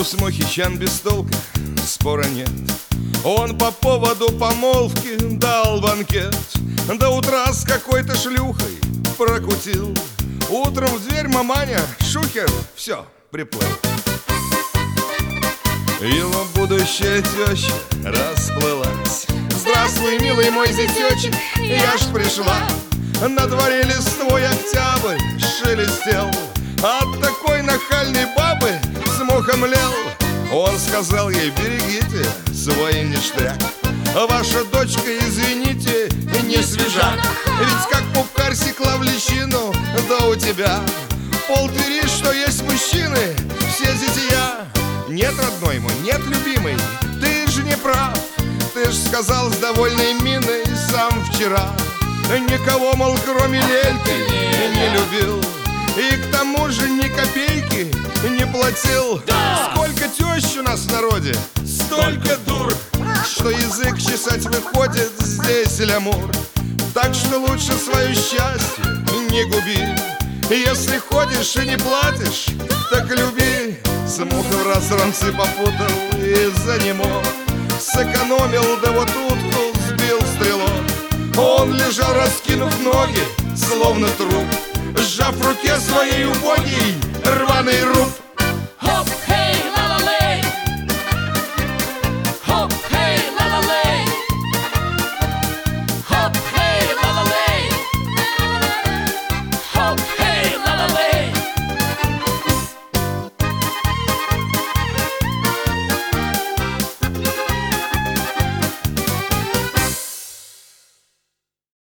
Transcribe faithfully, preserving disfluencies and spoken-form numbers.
Иисус Мухичан без толка, спора нет. Он по поводу помолвки дал банкет. До утра с какой-то шлюхой прокутил. Утром в дверь маманя, шухер, все, приплыл. Его будущая теща расплылась. Здравствуй, милый мой зятечек, я ж пришла. На дворе листвой октябрь шелестел. От такой нахальной бабы с мухом лел. Он сказал ей: берегите свой ништяк. Ваша дочка, извините, не свежак. Ведь как пупкарь секла в личину, да у тебя полтыри, что есть мужчины, все зятия. Нет, родной мой, нет, любимый, ты же не прав. Ты ж сказал с довольной миной сам вчера: никого, мол, кроме Лельки не любил. И к тому же ни копейки не платил. Да! Сколько тещ у нас в народе, столько дур, что язык чесать выходит здесь лямур. Так что лучше свое счастье не губи. Если ходишь и не платишь, так люби. С мухой в разранцы попутал из-за него. Сэкономил, да вот утку сбил стрелок. Он лежал, раскинув ноги, словно труп, сжав в руке своей убогий рваный рук.